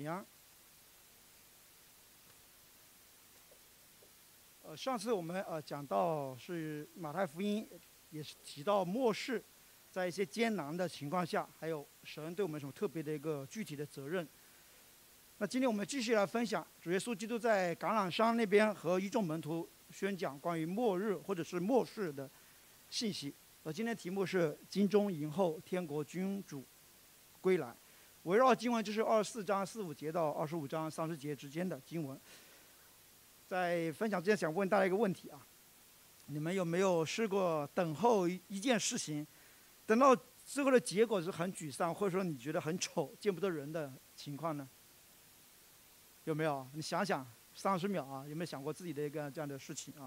平安。上次我们讲到是马太福音，也是提到末世，在一些艰难的情况下，还有神对我们什么特别的一个具体的责任。那今天我们继续来分享主耶稣基督在橄榄山那边和一众门徒宣讲关于末日或者是末世的信息。今天题目是金钟迎候天国君主归来，围绕经文就是24章4-5节到25章30节之间的经文。在分享之前，想问大家一个问题啊：你们有没有试过等候一件事情，等到最后的结果是很沮丧，或者说你觉得很丑、见不得人的情况呢？有没有？你想想30秒啊，有没有想过自己的一个这样的事情啊？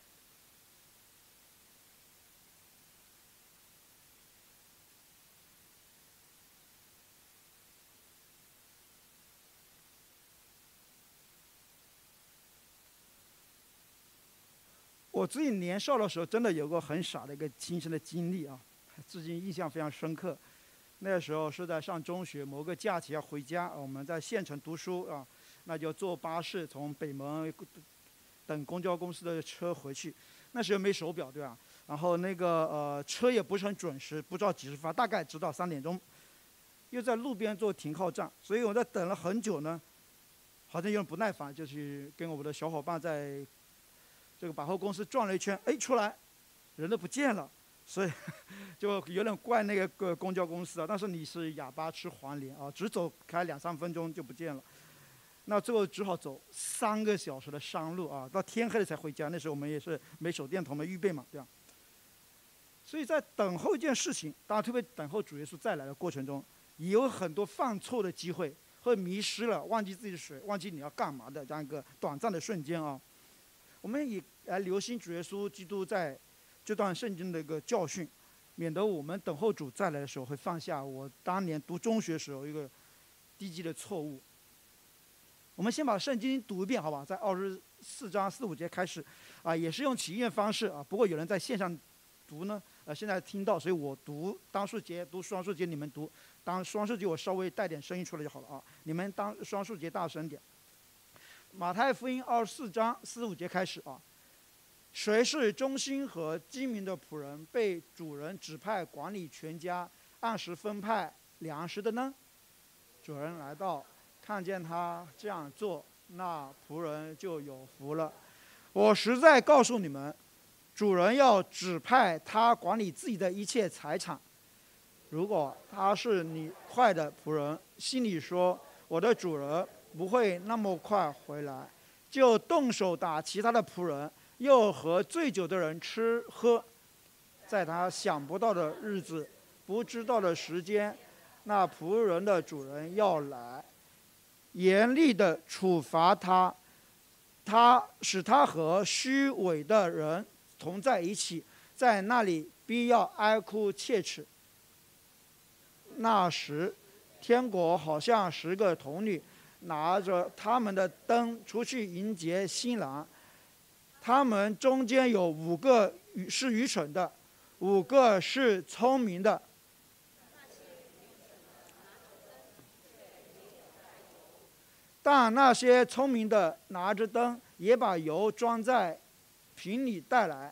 我自己年少的时候，真的有个很傻的一个亲身的经历啊，至今印象非常深刻。那时候是在上中学，某个假期要回家，我们在县城读书啊，那就坐巴士从北门等公交公司的车回去。那时候没手表，对吧？然后那个车也不是很准时，不知道几时发，大概直到3点钟。又在路边做停靠站，所以我在等了很久呢，好像有点不耐烦，就去跟我的小伙伴在这个百货公司转了一圈，哎，出来人都不见了，所以就有点怪那个公交公司啊。但是你是哑巴吃黄连啊，只走开2-3分钟就不见了。那最后只好走3个小时的山路啊，到天黑了才回家。那时候我们也是没手电筒没预备嘛，对吧？所以在等候一件事情，当然特别等候主耶稣再来的过程中，也有很多犯错的机会，或者迷失了、忘记自己的水、忘记你要干嘛的这样一个短暂的瞬间啊。我们也来留心主耶稣基督在这段圣经的一个教训，免得我们等候主再来的时候会犯下我当年读中学时候一个低级的错误。我们先把圣经读一遍，好吧？在24章4-5节开始，也是用起印方式啊。不过有人在线上读呢，现在听到，所以我读单数节，读双数节，你们读当双数节，我稍微带点声音出来就好了啊。你们当双数节大声点。马太福音24章4-5节开始啊。谁是忠心和精明的仆人，被主人指派管理全家，按时分派粮食的呢？主人来到，看见他这样做，那仆人就有福了。我实在告诉你们，主人要指派他管理自己的一切财产。如果他是你快的仆人，心里说我的主人不会那么快回来，就动手打其他的仆人，又和醉酒的人吃喝，在他想不到的日子、不知道的时间，那仆人的主人要来，严厉地处罚他，使他和虚伪的人同在一起，在那里必要哀哭切齿。那时，天国好像10个童女拿着他们的灯出去迎接新郎，他们中间有5个是愚蠢的，5个是聪明的。但那些聪明的拿着灯，也把油装在瓶里带来。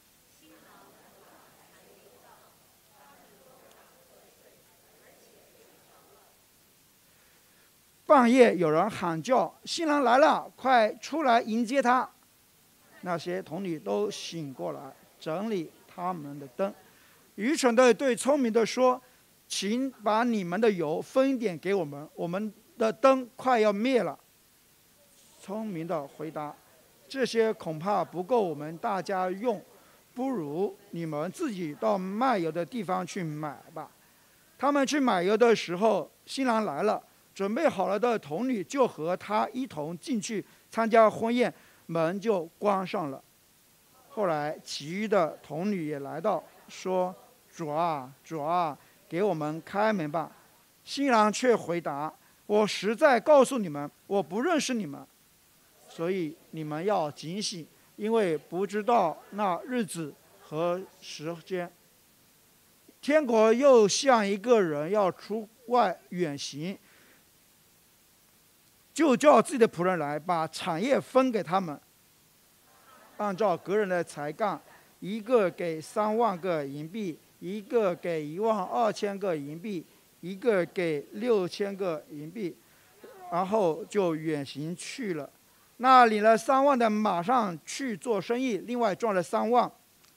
半夜有人喊叫：“新郎来了，快出来迎接他！”那些童女都醒过来，整理他们的灯。愚蠢的对聪明的说：“请把你们的油分一点给我们，我们的灯快要灭了。”聪明的回答：“这些恐怕不够我们大家用，不如你们自己到卖油的地方去买吧。”他们去买油的时候，新郎来了，准备好了的童女就和他一同进去参加婚宴，门就关上了。后来其余的童女也来到，说：“主啊，主啊，给我们开门吧。”新郎却回答：“我实在告诉你们，我不认识你们，所以你们要警醒，因为不知道那日子和时间。”天国又像一个人要出外远行， 就叫自己的仆人来，把产业分给他们，按照个人的才干，一个给3万个银币，一个给12000个银币，一个给6000个银币，然后就远行去了。那领了3万的马上去做生意，另外赚了3万。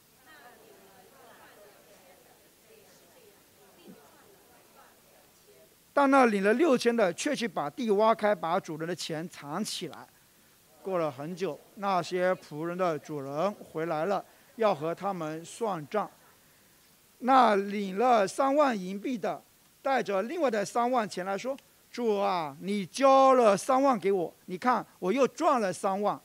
但那领了6000的却去把地挖开，把主人的钱藏起来。过了很久，那些仆人的主人回来了，要和他们算账。那领了3万银币的，带着另外的3万前来说：“主啊，你交了3万给我，你看我又赚了3万。”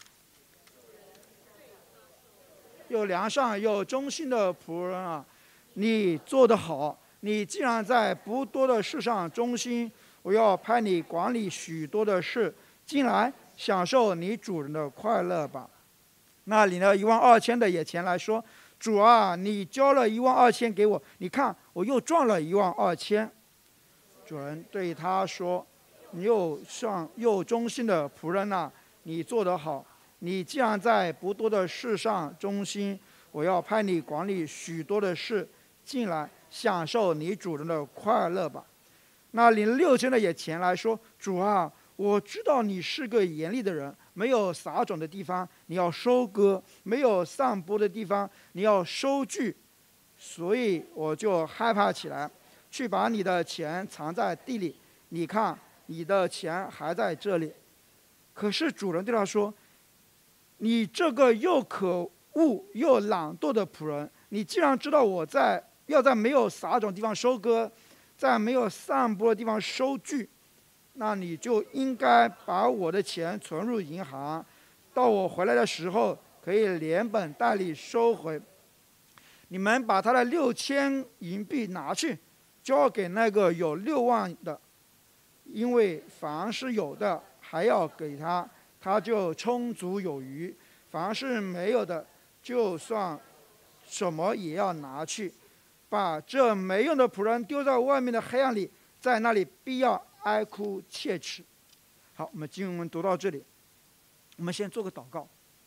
有良善又忠心的仆人啊，你做得好！你既然在不多的事上忠心，我要派你管理许多的事，进来享受你主人的快乐吧。那领了12000的也前来说：“主啊，你交了12000给我，你看我又赚了12000。”主人对他说：“你又忠心的仆人啊，你做得好！你既然在不多的事上忠心，我要派你管理许多的事，进来享受你主人的快乐吧。”那领6000的也前来说：“主啊，我知道你是个严厉的人，没有撒种的地方你要收割，没有散播的地方你要收据，所以我就害怕起来，去把你的钱藏在地里。你看，你的钱还在这里。”可是主人对他说：“你这个又可恶又懒惰的仆人，你既然知道我要在没有撒种地方收割，在没有散播的地方收据，那你就应该把我的钱存入银行，到我回来的时候可以连本带利收回。你们把他的6000银币拿去，交给那个有6万的，因为凡是有的还要给他，他就充足有余；凡是没有的，就算什么也要拿去。把这没用的仆人丢在外面的黑暗里，在那里必要哀哭切齿。”好，我们经文读到这里，我们先做个祷告。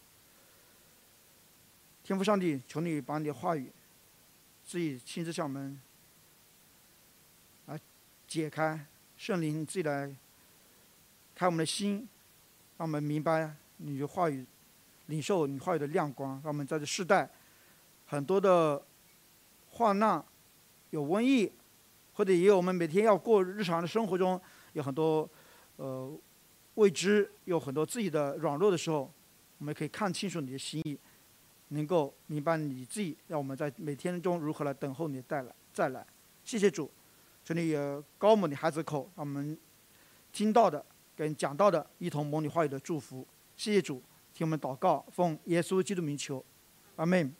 天父上帝，求你把你的话语自己亲自向我们来解开，圣灵自己来开我们的心，让我们明白你的话语，领受你话语的亮光，让我们在这世代很多的患难，有瘟疫，或者也有我们每天要过日常的生活中有很多未知，有很多自己的软弱的时候，我们可以看清楚你的心意，能够明白你自己，让我们在每天中如何来等候你的再来。谢谢主，求你也高抹你孩子口，让我们听到的跟讲到的一同蒙你话语的祝福。谢谢主，听我们祷告，奉耶稣基督名求，阿们。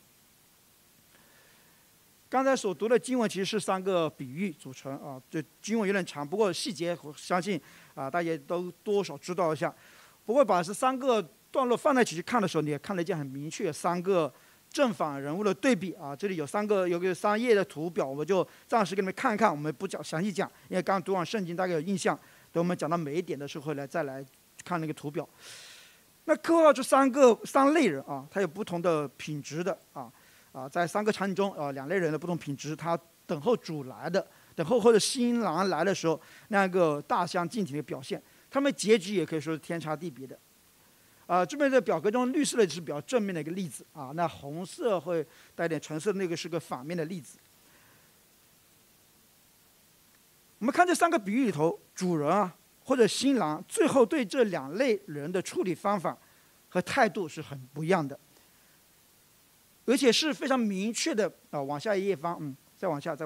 刚才所读的经文其实是3个比喻组成啊，这经文有点长，不过细节我相信大家都多少知道一下。不过把这3个段落放在一起去看的时候，你也看得见很明确3个正反人物的对比啊。这里有个3页的图表，我就暂时给你们看一看，我们不讲详细讲，因为刚读完圣经大概有印象。等我们讲到每一点的时候再来看那个图表。那刻画出3类人啊，他有不同的品质的在3个场景中2类人的不同品质，他等候主来的，等候或者新郎来的时候，那个大相径庭的表现，他们结局也可以说是天差地别的。这边的表格中绿色的是比较正面的一个例子那红色会带点橙色的那个是个反面的例子。我们看这3个比喻里头，主人或者新郎最后对这2类人的处理方法和态度是很不一样的，而且是非常明确的往下一页翻，再往下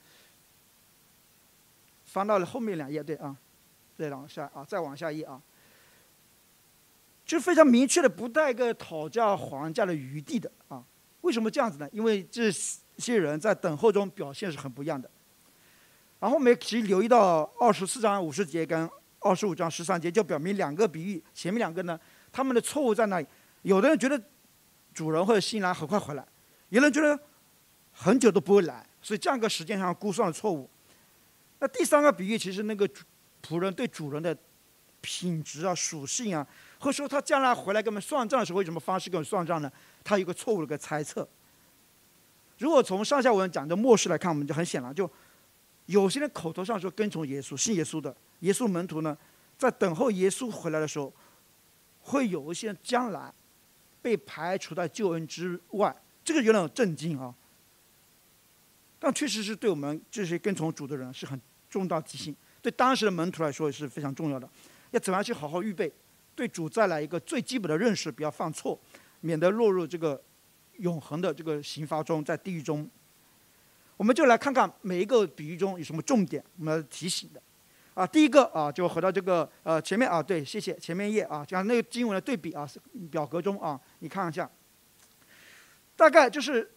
翻到了后面2页，对再往下再往下一页就非常明确的不带个讨价还价的余地的为什么这样子呢？因为这些人在等候中表现是很不一样的。然后我们其实留意到24章50节跟25章13节，就表明2个比喻，前面2个呢，他们的错误在哪里？有的人觉得主人或者新郎很快回来，有人觉得很久都不会来，所以这样一个时间上估算了错误。那第3个比喻，其实那个仆人对主人的品质啊、属性啊，或者说他将来回来跟我们算账的时候，会什么方式跟我们算账呢？他有一个错误的一个猜测。如果从上下文讲的末世来看，我们就很显然，就有些人口头上说跟从耶稣、信耶稣的耶稣门徒呢，在等候耶稣回来的时候，会有一些人将来被排除在救恩之外，这个有点震惊啊。但确实是对我们这些跟从主的人是很重大提醒，对当时的门徒来说也是非常重要的。要怎么样去好好预备，对主再来一个最基本的认识，不要犯错，免得落入这个永恒的这个刑罚中，在地狱中。我们就来看看每一个比喻中有什么重点，我们要提醒的。第一个就回到这个前面对，谢谢前面页讲那个经文的对比表格中你看一下，大概就是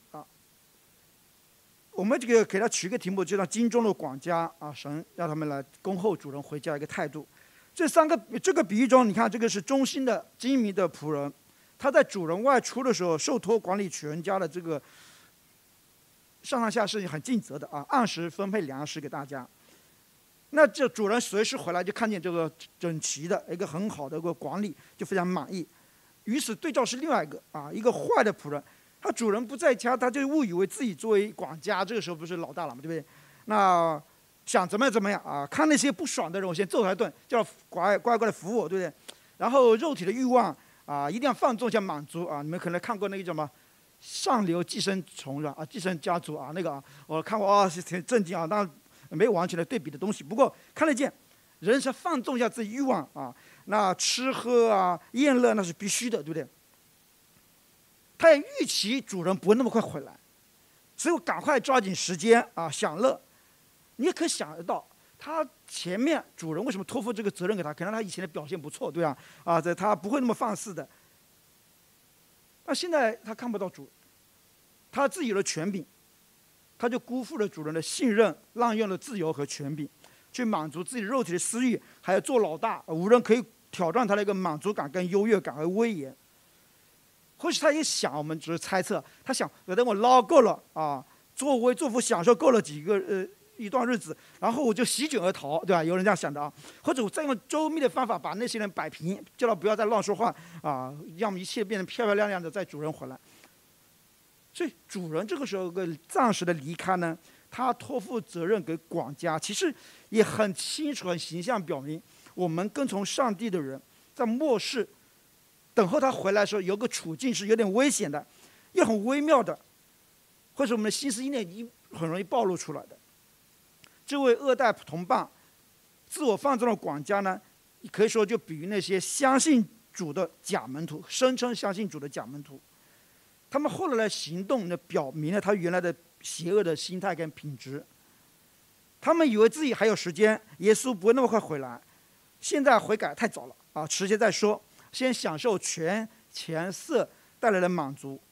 我们这个给他取一个题目，就像经中的管家神让他们来恭候主人回家的一个态度。这个比喻中，你看这个是忠心的精明的仆人，他在主人外出的时候，受托管理全家的这个上下是很尽责的按时分配粮食给大家。那这主人随时回来就看见这个整齐的一个很好的一个管理，就非常满意。与此对照是另外一个坏的仆人，他主人不在家，他就误以为自己作为管家，这个时候不是老大了嘛，对不对？那想怎么样看那些不爽的人，我先揍他一顿，叫乖乖的服我，对不对？然后肉体的欲望一定要放纵下满足你们可能看过那个叫什么上流寄生虫是吧？寄生家族那个我看过是挺震惊当然没有完全的对比的东西，不过看得见，人是放纵一下自己欲望那吃喝宴乐那是必须的，对不对？他也预期主人不会那么快回来，所以我赶快抓紧时间享乐。你也可以想得到，他前面主人为什么托付这个责任给他？可能他以前的表现不错，对他不会那么放肆的。但现在他看不到主，他自己有了权柄，他就辜负了主人的信任，滥用了自由和权柄，去满足自己肉体的私欲，还要做老大，无人可以挑战他的一个满足感、跟优越感和威严。或许他也想，我们只是猜测，他想等我捞够了作威作福，享受够了一段日子，然后我就席卷而逃，对吧？有人这样想的或者我再用周密的方法把那些人摆平，叫他不要再乱说话让一切变得漂漂亮亮的，在主人回来。所以主人这个时候暂时的离开呢，他托付责任给管家，其实也很清楚、很形象表明，我们跟从上帝的人，在末世等候他回来的时候，有个处境是有点危险的，也很微妙的，或者我们的心思意念已经很容易暴露出来的。这位恶待同伴、自我放纵的管家呢，可以说就比喻那些相信主的假门徒，声称相信主的假门徒。他们后来的行动呢，表明了他原来的邪恶的心态跟品质。他们以为自己还有时间，耶稣不会那么快回来，现在悔改太早了迟些再说，先享受权钱色带来的满足。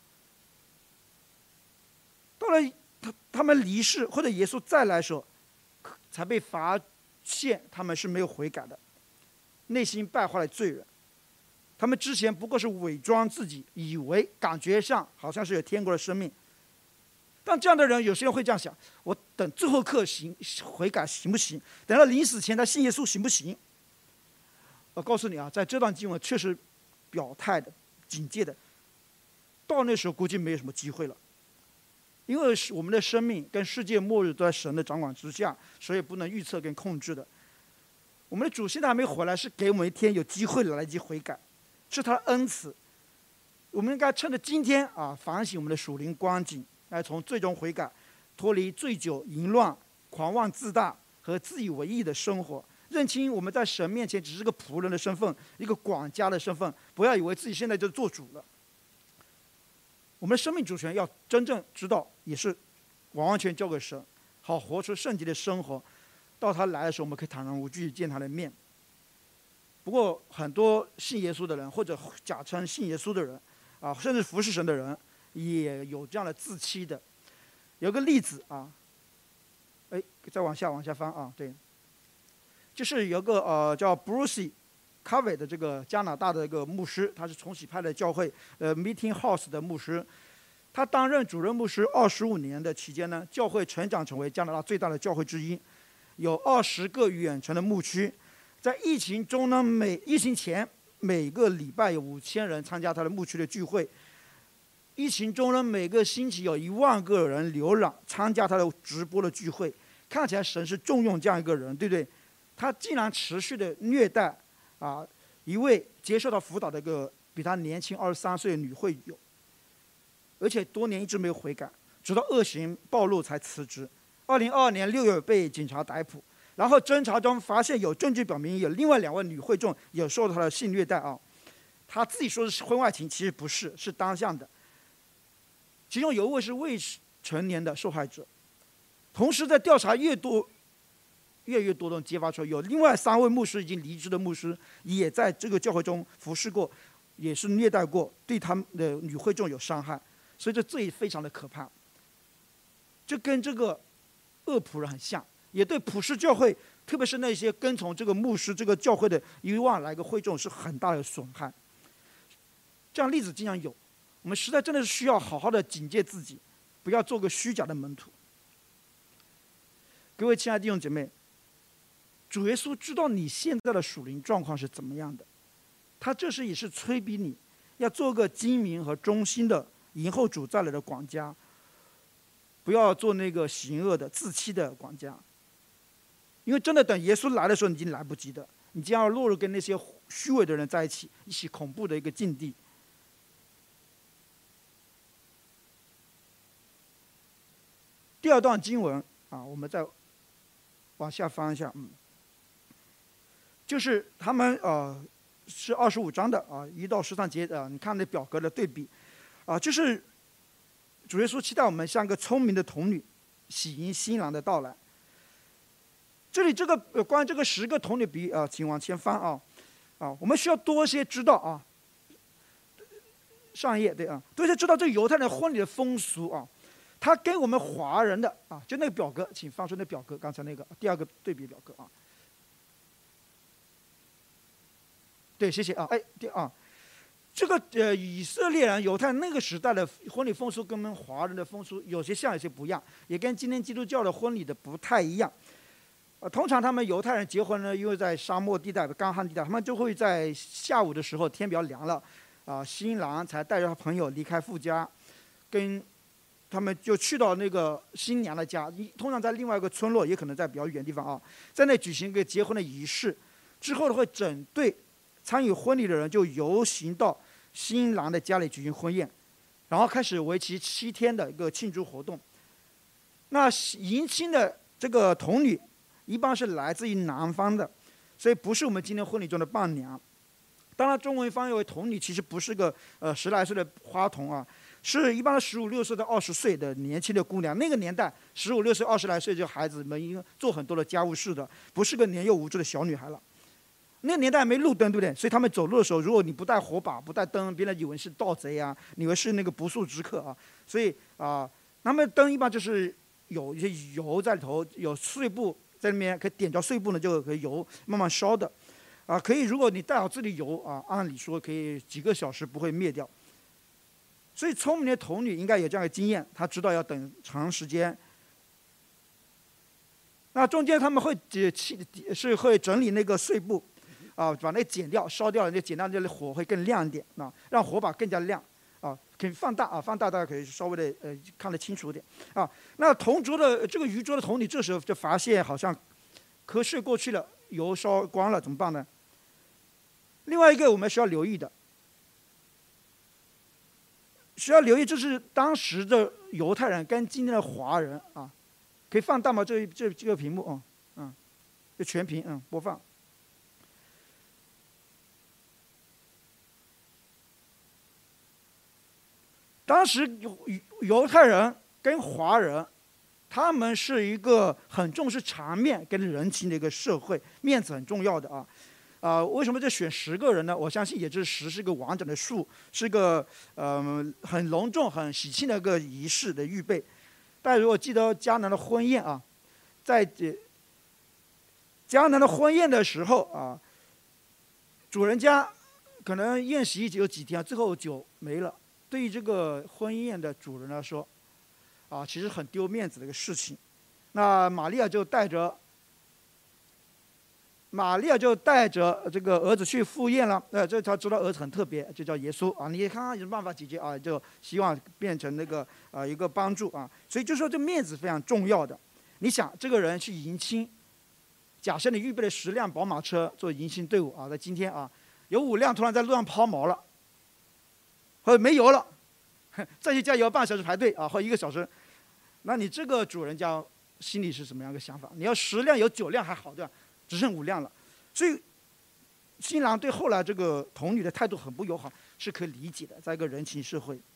到了他们离世或者耶稣再来的时候，才被发现他们是没有悔改的，内心败坏的罪人。他们之前不过是伪装自己，以为感觉上好像是有天国的生命。但这样的人，有些人会这样想：我等最后刻悔改行不行？等到临死前他信耶稣行不行？我告诉你在这段经文确实表态的、警戒的，到那时候估计没有什么机会了。因为我们的生命跟世界末日都在神的掌管之下，所以不能预测跟控制的。我们的主现在还没回来，是给我们一天有机会来及悔改，是他的恩赐。我们应该趁着今天反省我们的属灵光景，来从最终悔改，脱离醉酒淫乱、狂妄自大和自以为意的生活，认清我们在神面前只是个仆人的身份，一个管家的身份，不要以为自己现在就做主了。我们的生命主权要真正知道，也是完完全交给神，好活出圣洁的生活。到他来的时候，我们可以坦然无惧见他的面。不过，很多信耶稣的人，或者假称信耶稣的人，甚至服侍神的人，也有这样的自欺的。有个例子再往下翻对，就是有个叫 Bruce Covey 的这个加拿大的一个牧师，他是重启派的教会Meeting House 的牧师。他担任主任牧师25年的期间呢，教会成长成为加拿大最大的教会之一，有20个远程的牧区。 在疫情中呢，疫情前每个礼拜有5000人参加他的牧区的聚会，疫情中呢，每个星期有10000个人浏览参加他的直播的聚会。看起来神是重用这样一个人，对不对？他竟然持续的虐待一位接受到辅导的一个比他年轻23岁的女会友，而且多年一直没有悔改，直到恶行暴露才辞职。2022年6月被警察逮捕，然后侦查中发现有证据表明有另外2位女会众有受到他的性虐待他自己说的是婚外情，其实不是，是单向的。其中有一位是未成年的受害者。同时，在调查越来越多的揭发出来，有另外3位牧师已经离职的牧师，也在这个教会中服侍过，也是虐待过，对他们的女会众有伤害，所以这也非常的可怕。这跟这个恶仆人很像，也对普世教会，特别是那些跟从这个牧师这个教会的1万来个会众是很大的损害。这样例子经常有，我们实在真的是需要好好的警戒自己，不要做个虚假的门徒。各位亲爱的弟兄姐妹，主耶稣知道你现在的属灵状况是怎么样的，他这时也是催逼你要做个精明和忠心的迎候主再来的管家，不要做那个行恶的自欺的管家，因为真的等耶稣来的时候，你已经来不及的，你将要落入跟那些虚伪的人在一起恐怖的一个境地。第2段经文我们再往下翻一下，就是他们是25章的1到13节你看那表格的对比就是主耶稣期待我们像个聪明的童女，喜迎新郎的到来。这里这个关于这个10个童女比喻请往前翻我们需要多些知道上一页对多些知道这个犹太人婚礼的风俗他跟我们华人的就那个表格，请放出那表格，刚才那个第2个对比表格对，谢谢这个以色列人、犹太人那个时代的婚礼风俗跟我们华人的风俗有些像，有些不一样，也跟今天基督教的婚礼的不太一样。通常他们犹太人结婚呢，因为在沙漠地带、干旱地带，他们就会在下午的时候天比较凉了新郎才带着他朋友离开父家，跟他们就去到那个新娘的家，通常在另外一个村落，也可能在比较远的地方在那举行一个结婚的仪式。之后会整队参与婚礼的人就游行到新郎的家里举行婚宴，然后开始为期7天的一个庆祝活动。那迎亲的这个童女一般是来自于南方的，所以不是我们今天婚礼中的伴娘。当然，中文翻译为童女，其实不是个10来岁的花童是一般的15、16岁到20岁的年轻的姑娘。那个年代，15、16岁、20来岁这孩子们应该做很多的家务事的，不是个年幼无知的小女孩了。那个年代没路灯，对不对？所以他们走路的时候，如果你不带火把、不带灯，别人以为是盗贼以为是那个不速之客所以他们灯一般就是有一些油在里头，有碎布在里面，可以点着碎布呢，就可以油慢慢烧的可以，如果你带好自己油按理说可以几个小时不会灭掉。所以聪明的童女应该有这样的经验，她知道要等长时间。那中间他们会会整理那个碎布把那剪掉、烧掉了，那剪掉那火会更亮一点让火把更加亮可以放大放大大家可以稍微的看得清楚一点那同桌的这个渔桌的童女这时候就发现好像瞌睡过去了，油烧光了，怎么办呢？另外一个我们需要留意的，这是当时的犹太人跟今天的华人可以放大吗？这个屏幕就全屏播放。当时犹太人跟华人，他们是一个很重视场面跟人情的一个社会，面子很重要的为什么就选10个人呢？我相信也就是10是个完整的数，是个很隆重、很喜庆的一个仪式的预备。大家如果记得迦南的婚宴在迦南的婚宴的时候主人家可能宴席有几天，最后酒没了。对于这个婚宴的主人来说其实很丢面子的一个事情。那玛利亚就带着玛利亚就带着这个儿子去赴宴了，这他知道儿子很特别，就叫耶稣啊。你看看有什么办法解决啊？就希望变成那个一个帮助啊。所以就说这面子非常重要的。你想这个人去迎亲，假设你预备了10辆宝马车做迎亲队伍啊，在今天啊，有5辆突然在路上抛锚了，或者没油了，再去加油半小时排队啊，或1个小时，那你这个主人家心里是什么样的想法？你要10辆有9辆还好对吧？只剩5辆了，所以新郎对后来这个童女的态度很不友好，是可以理解的，在一个人情社会。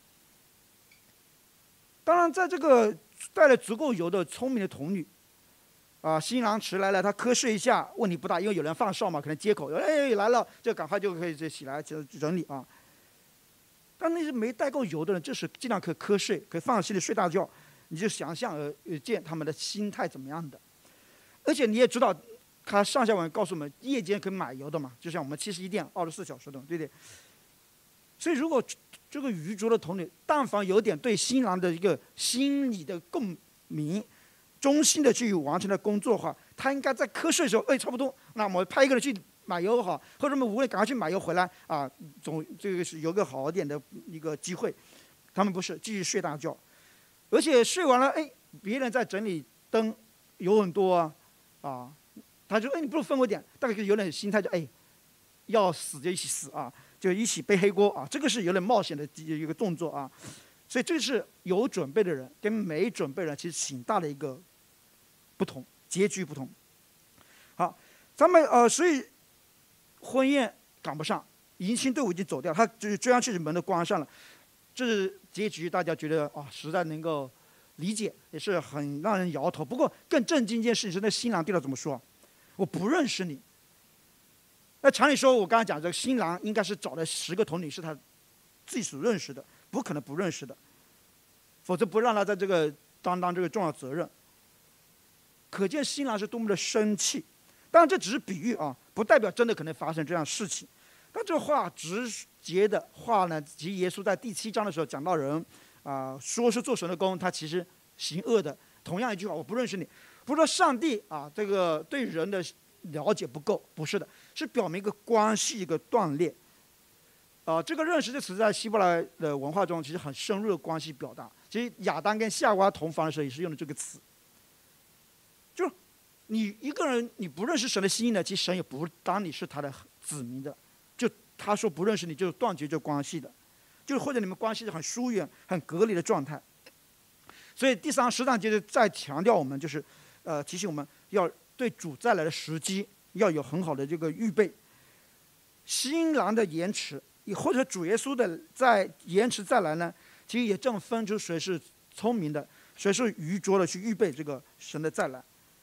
当然，在这个带了足够油的聪明的童女，新郎迟来了，他瞌睡一下，问题不大，因为有人放哨嘛，可能接口，来了，就赶快就可以起来整理啊。但那些没带够油的人，这时尽量可以瞌睡，可以放心的睡大觉，你就想象而见他们的心态怎么样的。而且你也知道。他上下文告诉我们，夜间可以买油的嘛，就像我们71店24小时的，对不对？所以如果这个愚拙的童女，但凡有点对新郎的一个心理的共鸣，忠心的去完成了工作的话，他应该在瞌睡的时候，差不多，那我们派一个人去买油好，或者我们5个人赶快去买油回来啊，这个是有个好一点的一个机会。他们不是，继续睡大觉，而且睡完了，别人在整理灯，油很多啊。他就你不如分我点，大概有点心态就要死就一起死啊，就一起背黑锅啊，这个是有点冒险的一个动作啊，所以这是有准备的人跟没准备的人其实挺大的一个不同，结局不同。好，咱们所以婚宴赶不上，迎亲队伍已经走掉，他就是追上去门都关上了，这是结局，大家觉得实在能够理解，也是很让人摇头。不过更震惊一件事情是，那新郎对他怎么说？我不认识你。那常理说，我刚才讲这个新郎应该是找了10个童女是他自己所认识的，不可能不认识的，否则不让他在这个担当这个重要责任。可见新郎是多么的生气。当然这只是比喻啊，不代表真的可能发生这样事情。但这话直接的话呢，其实耶稣在第7章的时候讲到人说是做神的工，他其实行恶的。同样一句话，我不认识你。不是说上帝这个对人的了解不够，不是的，是表明一个关系一个断裂。这个认识这词在希伯来的文化中其实很深入的关系表达。其实亚当跟夏娃同房的时候也是用的这个词。就你一个人你不认识神的心意呢，其实神也不当你是他的子民的。就他说不认识你，就是断绝这关系的，就是或者你们关系是很疏远、很隔离的状态。所以第13章接着再强调我们就是提醒我们要对主再来的时机要有很好的这个预备。新郎的延迟，或者主耶稣的在延迟再来呢，其实也正分出谁是聪明的，谁是愚拙的去预备这个神的再来。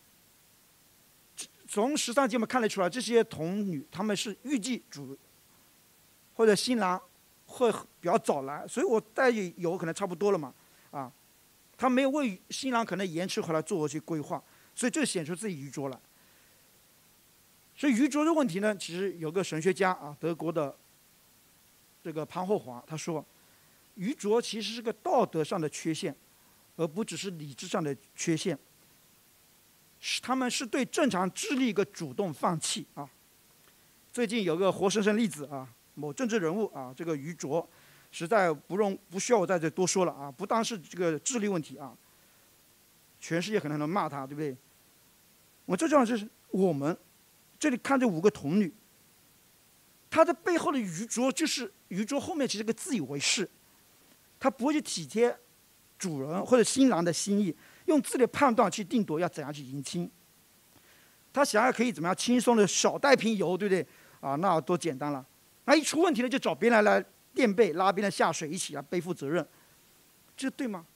从13节我们看得出来，这些童女他们是预计主或者新郎会比较早来，所以我带油可能差不多了嘛他没有为新郎可能延迟回来做一些规划，所以这显出自己愚拙了。所以愚拙的问题呢，其实有个神学家德国的这个潘霍华他说，愚拙其实是个道德上的缺陷，而不只是理智上的缺陷。他们是对正常智力一个主动放弃最近有个活生生例子某政治人物这个愚拙。实在不需要我在这多说了不单是这个智力问题全世界可能能骂他，对不对？我最重要的就是我们这里看这5个童女，她的背后的愚拙就是愚拙后面其实是个自以为是，她不会去体贴主人或者新郎的心意，用自己的判断去定夺要怎样去迎亲。她想要可以怎么样轻松的少带瓶油，对不对那多简单了。那一出问题呢，就找别人来垫背，拉别人下水，一起来背负责任，这对吗？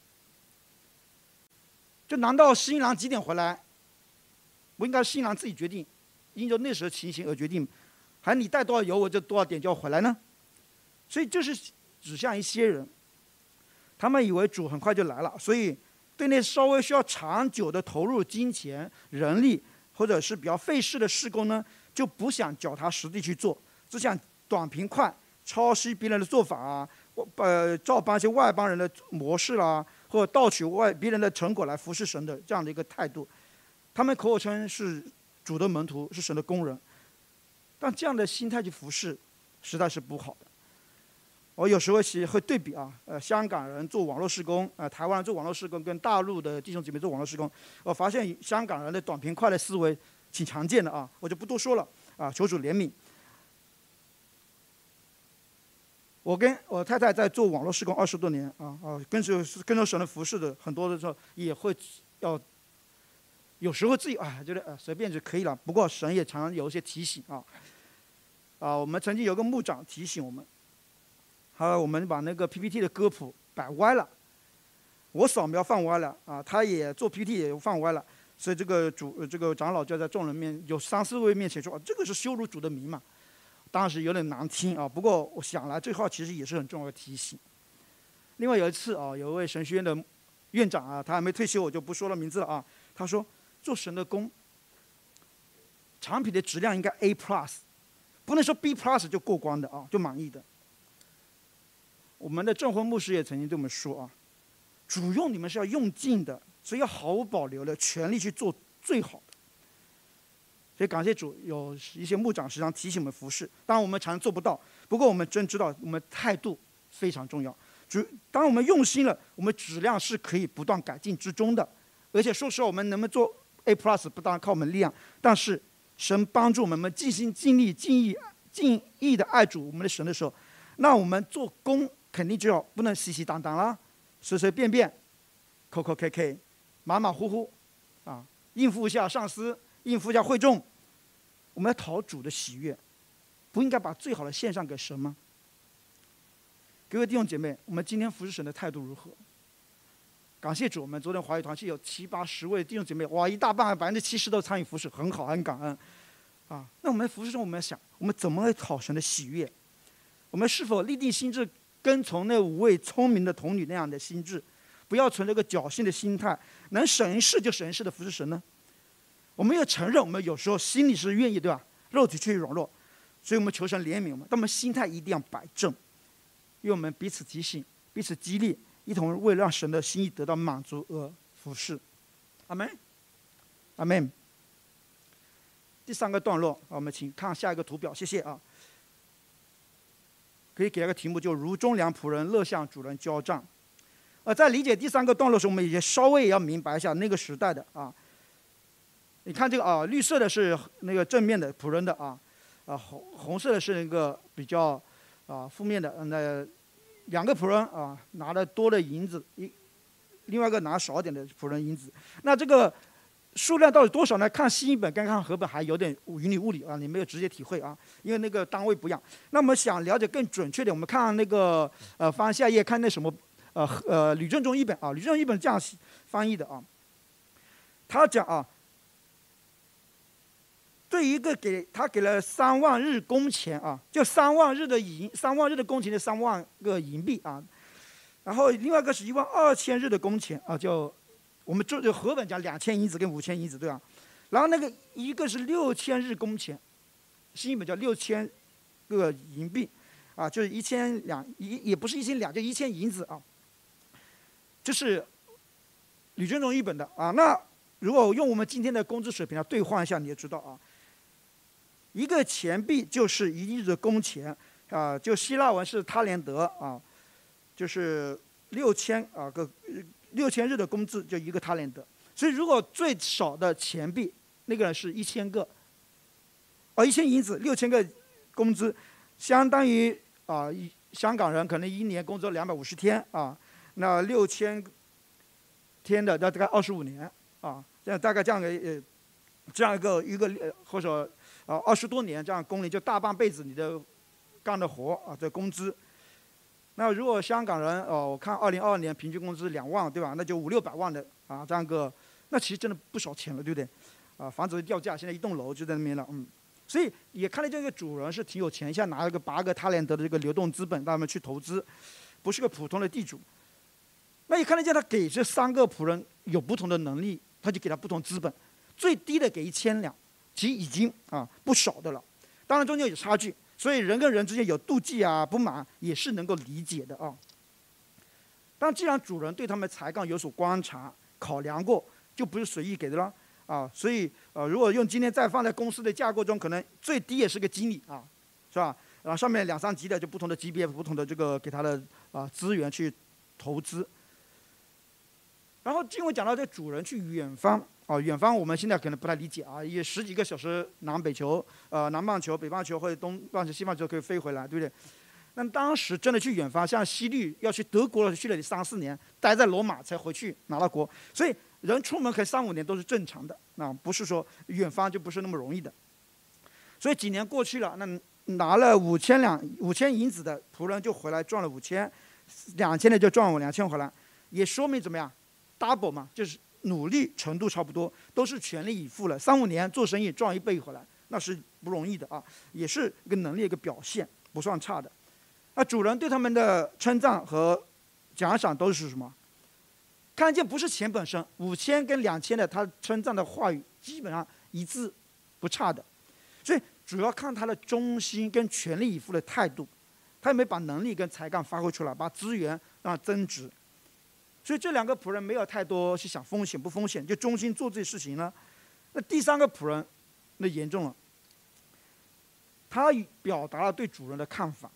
就难道新郎几点回来，不应该新郎自己决定，因着那时的情形而决定，还是你带多少油，我就多少点就要回来呢？所以这是指向一些人，他们以为主很快就来了，所以对那稍微需要长久的投入金钱、人力或者是比较费事的事工呢，就不想脚踏实地去做，只想短平快。抄袭别人的做法照搬一些外邦人的模式或者盗取别人的成果来服侍神的这样的一个态度，他们口口称是主的门徒，是神的工人。但这样的心态去服侍，实在是不好的。我有时候会对比啊，香港人做网络事工，台湾人做网络事工，跟大陆的弟兄姐妹做网络事工，我发现香港人的短平快的思维挺常见的啊，我就不多说了啊，求主怜悯。我跟我太太在做网络事工20多年跟着神的服侍的很多的时候，也会有时候自己觉得随便就可以了。不过神也常常有一些提醒我们曾经有个牧长提醒我们，我们把那个 PPT 的歌谱摆歪了，我扫描放歪了他也做 PPT 也放歪了，所以这个长老就在众人有3-4位面前说这个是羞辱主的名嘛。当时有点难听不过我想来这话其实也是很重要的提醒。另外有一次有一位神学院的院长他还没退休，我就不说了名字了他说做神的工，产品的质量应该 A+， 不能说 B+ 就过关的就满意的。我们的证婚牧师也曾经对我们说主用你们是要用尽的，所以要毫无保留的全力去做最好的。所以感谢主，有一些牧长时常提醒我们服侍，当然我们常常做不到，不过我们真知道我们态度非常重要。当我们用心了，我们质量是可以不断改进之中的。而且说实话，我们能不能做 A+， 不当然靠我们力量，但是神帮助我们尽心尽力尽意的爱主我们的神的时候，那我们做工肯定就要不能稀稀当当啦，随随便便，口口 K， 马马虎虎应付一下上司，应付一下会众。我们要讨主的喜悦，不应该把最好的献上给神吗？各位弟兄姐妹，我们今天服侍神的态度如何？感谢主，我们昨天华语团契有70-80位弟兄姐妹，一大半70%都参与服侍，很好，很感恩那我们服侍中，我们要想，我们怎么来讨神的喜悦？我们是否立定心志，跟从那5位聪明的童女那样的心志，不要存这个侥幸的心态，能省一事就省一事的服侍神呢？我们要承认，我们有时候心里是愿意，对吧？肉体却软弱，所以我们求神怜悯我们，但我们心态一定要摆正，因为我们彼此提醒，彼此激励，一同为让神的心意得到满足而服侍。阿门，阿门。第3个段落，我们请看下一个图表，谢谢可以给一个题目，就如忠良仆人，乐向主人交账。在理解第3个段落的时候，我们也稍微要明白一下那个时代的你看这个绿色的是那个正面的仆人的红色的是那个比较负面的。那2个仆人拿了多的银子，另外一个拿少点的仆人银子。那这个数量到底多少呢？看新译本跟看和本还有点云里雾里你没有直接体会因为那个单位不一样。那我们想了解更准确点，我们看那个翻下一页，看那什么吕正中译本吕正中译本这样翻译的他讲对一个他给了3万日工钱就3万日的工钱的3万个银币然后另外一个是12000日的工钱就我们这和本讲2000银子跟5000银子对吧？然后那个一个是6000日工钱，新译本叫6000个银币就是1200，也不是1200，就1000银子这是吕正中译本的那如果用我们今天的工资水平来兑换一下，你也知道一个钱币就是1日的工钱就希腊文是他连德就是6000日的工资就1个他连德。所以如果最少的钱币那个人是1000个1000银子，6000个工资，相当于香港人可能1年工作250天那6000天的大概25年这样大概这样一个或者20多年这样工龄，就大半辈子你的干的活这工资。那如果香港人我看2022年平均工资2万对吧？那就500-600万的这样个，那其实真的不少钱了，对不对？房子掉价，现在一栋楼就在那边了所以也看到这个主人是挺有钱，现在拿了个8个他连德的这个流动资本，让他们去投资，不是个普通的地主。那也看得见他给这3个仆人有不同的能力，他就给他不同资本，最低的给1000两，其实已经不少的了。当然中间有差距，所以人跟人之间有妒忌不满也是能够理解的但既然主人对他们才干有所观察考量过，就不是随意给的了啊，所以如果用今天再放在公司的架构中，可能最低也是个经理啊，是吧？然后上面2、3级的就不同的级别、不同的这个给他的资源去投资。然后经文讲到这主人去远方啊，远方我们现在可能不太理解啊，也10几个小时南北球、南半球、北半球或者东半球、西半球可以飞回来，对不对？那当时真的去远方，像希律要去德国去了3、4年，待在罗马才回去拿到国，所以人出门可以3、5年都是正常的，那不是说远方就不是那么容易的。所以几年过去了，那拿了5000银子的仆人就回来赚了5000，2000的就赚了2000回来，也说明怎么样 ？double 嘛，就是努力程度差不多，都是全力以赴了。3、5年做生意赚1倍回来，那是不容易的啊，也是一个能力一个表现，不算差的。那主人对他们的称赞和奖赏都是什么？看见不是钱本身，5000跟2000的他称赞的话语基本上一字不差的，所以主要看他的忠心跟全力以赴的态度，他有没有把能力跟才干发挥出来，把资源让它增值。所以这2个仆人没有太多去想风险不风险，就忠心做这些事情呢。那第3个仆人那严重了，他表达了对主人的看法。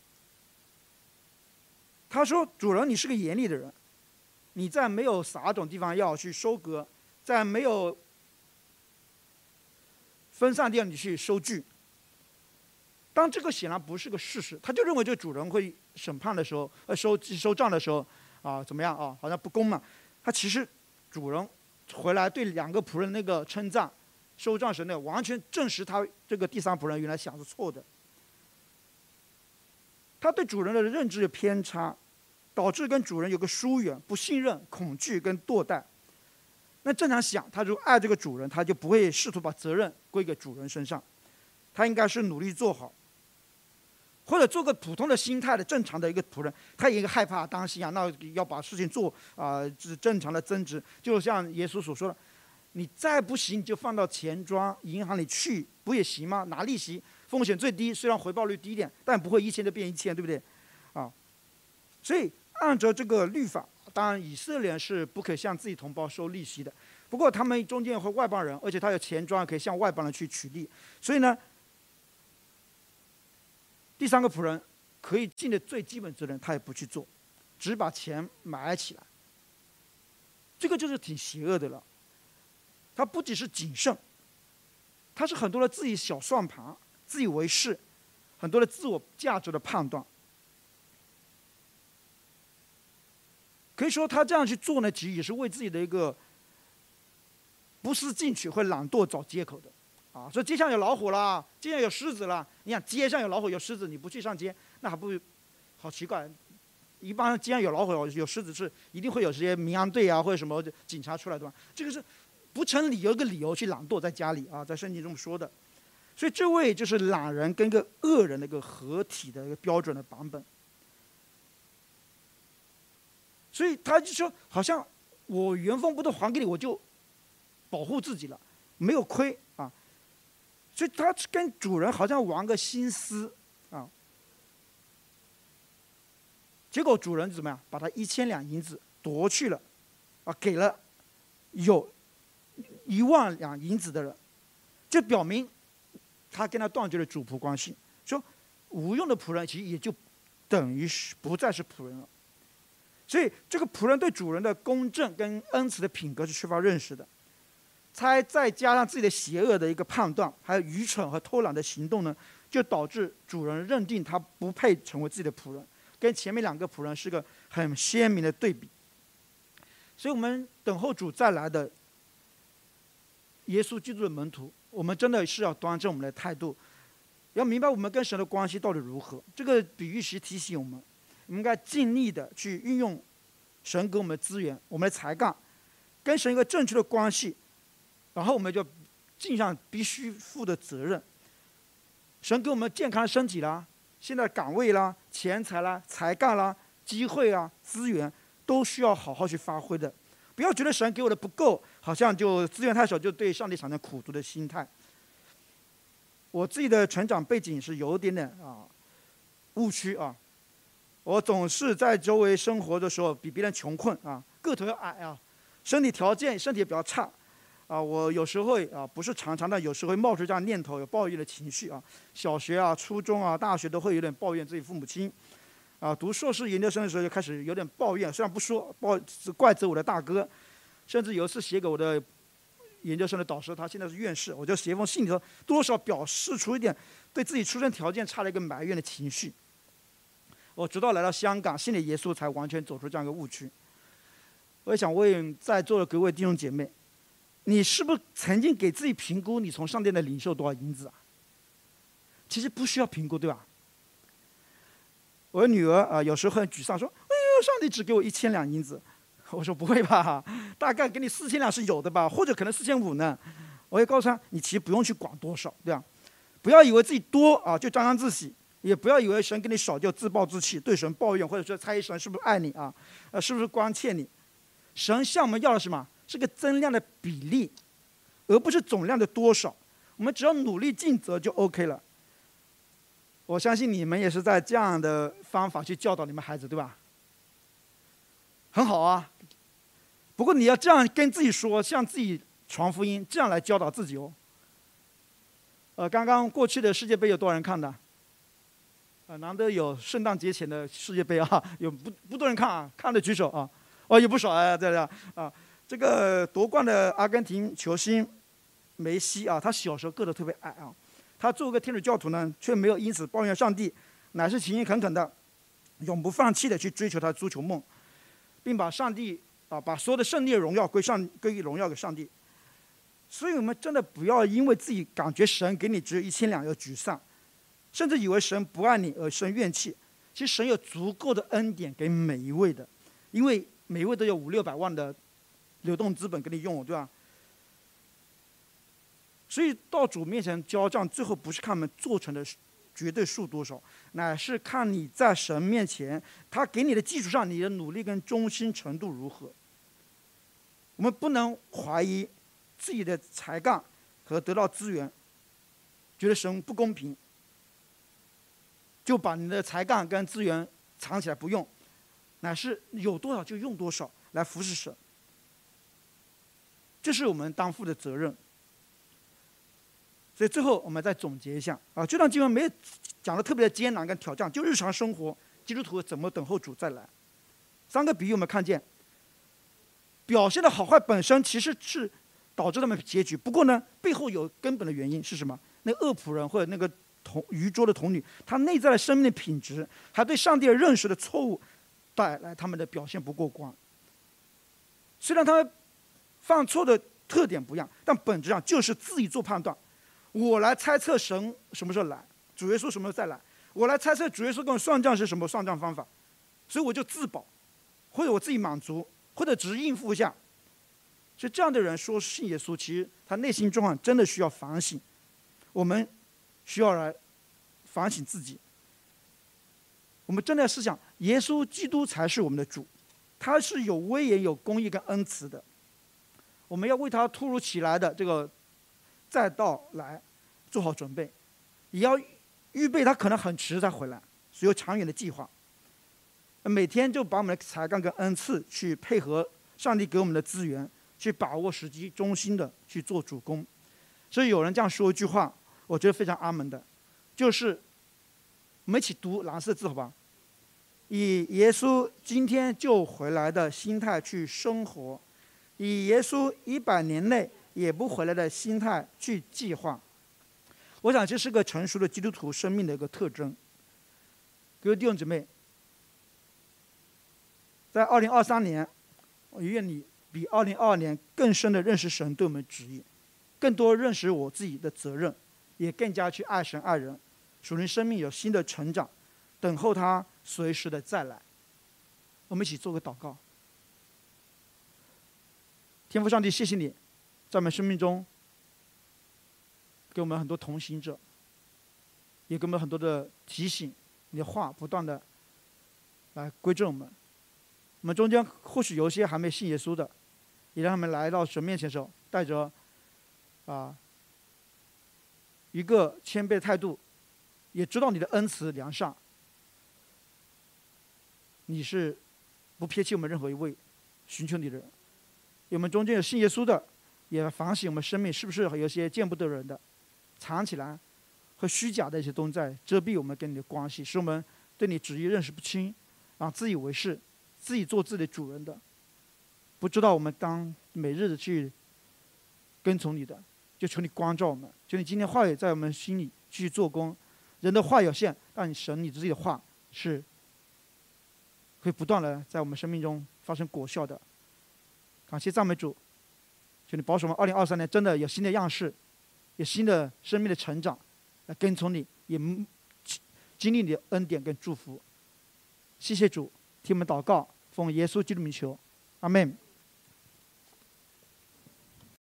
他说：“主人，你是个严厉的人，你在没有撒种地方要去收割，在没有分散地方你去收据。当这个显然不是个事实，他就认为这个主人会审判的时候，收账的时候怎么样啊？好像不公嘛。他其实主人回来对2个仆人那个称赞，收账时那完全证实他这个第3仆人原来想是错的。他对主人的认知有偏差，导致跟主人有个疏远、不信任、恐惧跟堕怠。那正常想，他如果爱这个主人，他就不会试图把责任归给主人身上，他应该是努力做好，或者做个普通的心态的正常的一个仆人，他也害怕担心啊，那要把事情做是正常的增值。就像耶稣所说的，你再不行你就放到钱庄、银行里去，不也行吗？拿利息，风险最低，虽然回报率低一点，但不会1000就变1000，对不对？所以按照这个律法，当然以色列人是不可以向自己同胞收利息的。不过他们中间有外邦人，而且他有钱庄可以向外邦人去取利，所以呢，第3个仆人可以尽的最基本责任他也不去做，只把钱埋起来。这个就是挺邪恶的了。他不只是谨慎，他是很多的自己小算盘、自以为是，很多的自我价值的判断。可以说他这样去做呢，其实也是为自己的一个不思进取或懒惰找借口的所以街上有老虎啦，街上有狮子啦，你想街上有老虎有狮子，你不去上街，那还不好奇怪。一般街上有老虎有狮子是一定会有这些民安队或者什么警察出来，对吧？这个是不成理由一个理由去懒惰在家里在圣经中说的。所以这位就是懒人跟个恶人的一个合体的一个标准的版本。所以他就说，好像我原封不动还给你，我就保护自己了，没有亏所以他跟主人好像玩个心思结果主人怎么样？把他1000两银子夺去了给了有10000两银子的人，这表明他跟他断绝了主仆关系。说无用的仆人其实也就等于是不再是仆人了。所以这个仆人对主人的公正跟恩慈的品格是缺乏认识的，再加上自己的邪恶的一个判断，还有愚蠢和偷懒的行动呢，就导致主人认定他不配成为自己的仆人，跟前面2个仆人是个很鲜明的对比。所以我们等候主再来的耶稣基督的门徒，我们真的是要端正我们的态度，要明白我们跟神的关系到底如何。这个比喻是提醒我们应该尽力的去运用神给我们的资源，我们的才干，跟神一个正确的关系，然后我们就尽上必须负的责任。神给我们健康的身体啦，现在岗位啦、钱财啦、才干啦、机会啦、资源，都需要好好去发挥的。不要觉得神给我的不够，好像就资源太少，就对上帝产生苦毒的心态。我自己的成长背景是有点点误区我总是在周围生活的时候比别人穷困个头要矮身体条件比较差我有时候会不是常常的，有时会冒出这样念头，有抱怨的情绪啊。小学初中大学都会有点抱怨自己父母亲。读硕士研究生的时候就开始有点抱怨，虽然不说怪责我的大哥，甚至有一次写给我的研究生的导师，他现在是院士，我就写一封信里头，多少表示出一点对自己出生条件差的一个埋怨的情绪。我直到来到香港，信了耶稣，才完全走出这样一个误区。我也想问在座的各位弟兄姐妹，你是不是曾经给自己评估你从上帝的领受多少银子啊？其实不需要评估，对吧？我的女儿有时候很沮丧，说：“哎呦，上帝只给我1000两银子。”我说：“不会吧，大概给你4000两是有的吧，或者可能4500呢。”我也告诉她，你其实不用去管多少，对吧？不要以为自己多就沾沾自喜，也不要以为神给你少就自暴自弃，对神抱怨，或者说猜疑神是不是爱你是不是关切你。神向我们要的是什么？是个增量的比例，而不是总量的多少。我们只要努力尽责就 OK 了。我相信你们也是在这样的方法去教导你们孩子，对吧？很好啊。不过你要这样跟自己说，向自己传福音，这样来教导自己哦。刚刚过去的世界杯有多少人看的？难得有圣诞节前的世界杯有不多人看看的举手有不少在这这个夺冠的阿根廷球星梅西他小时候个子特别矮他作为一个天主教徒呢，却没有因此抱怨上帝，乃是勤勤恳恳的、永不放弃的去追求他的足球梦，并把上帝把所有的胜利的荣耀归于荣耀给上帝。所以我们真的不要因为自己感觉神给你只有1000两而沮丧，甚至以为神不爱你而生怨气。其实神有足够的恩典给每一位的，因为每一位都有500-600万的流动资本给你用，对吧？所以到主面前交账，最后不是看我们做成的绝对数多少，乃是看你在神面前他给你的基础上，你的努力跟忠心程度如何。我们不能怀疑自己的才干和得到资源，觉得神不公平，就把你的才干跟资源藏起来不用，乃是有多少就用多少来服侍神。这是我们当负的责任。所以最后我们再总结一下这段经文没有讲的特别的艰难跟挑战，就日常生活基督徒怎么等候主再来。3个比喻我们看见，表现的好坏本身其实是导致他们结局，不过呢背后有根本的原因是什么？那恶仆人或者那个愚拙的童女，他内在的生命的品质还对上帝的认识的错误，带来他们的表现不过关。虽然他们犯错的特点不一样，但本质上就是自己做判断。我来猜测神什么时候来，主耶稣什么时候再来，我来猜测主耶稣跟我算账是什么算账方法，所以我就自保，或者我自己满足，或者只是应付一下。所以这样的人说信耶稣，其实他内心状况真的需要反省，我们需要来反省自己。我们真的要思想，耶稣基督才是我们的主，他是有威严、有公义跟恩慈的。我们要为他突如其来的这个再到来做好准备，也要预备他可能很迟才回来，所以有长远的计划。每天就把我们的才干跟恩赐去配合上帝给我们的资源，去把握时机，忠心的去做主工。所以有人这样说一句话，我觉得非常阿门的，就是我们一起读蓝色字好吧？以耶稣今天就回来的心态去生活，以耶稣100年内也不回来的心态去计划。我想这是个成熟的基督徒生命的一个特征。各位弟兄姊妹，在2023年，我愿你比2022年更深的认识神对我们的旨意，更多认识我自己的责任，也更加去爱神爱人，属灵生命有新的成长，等候他随时的再来。我们一起做个祷告。天父上帝，谢谢你在我们生命中给我们很多同行者，也给我们很多的提醒，你的话不断的来规正我们。我们中间或许有一些还没信耶稣的，也让他们来到神面前的时候，带着一个谦卑的态度，也知道你的恩慈良善，你是不撇弃我们任何一位寻求你的人。我们中间有信耶稣的， 也反省我们生命是不是有一些见不得人的、藏起来和虚假的一些东西在遮蔽我们跟你的关系，使我们对你旨意认识不清，然后自以为是，自己做自己的主人的，不知道我们当每日的去跟从你的，就求你光照我们，求你今天话语在我们心里继续做工。人的话有限，但你神你自己的话是会不断的在我们生命中发生果效的。感谢赞美主，求你保守我们2023年真的有新的样式，有新的生命的成长，来跟从你，也经历你的恩典跟祝福。谢谢主，听我们祷告，奉耶稣基督名求，阿们。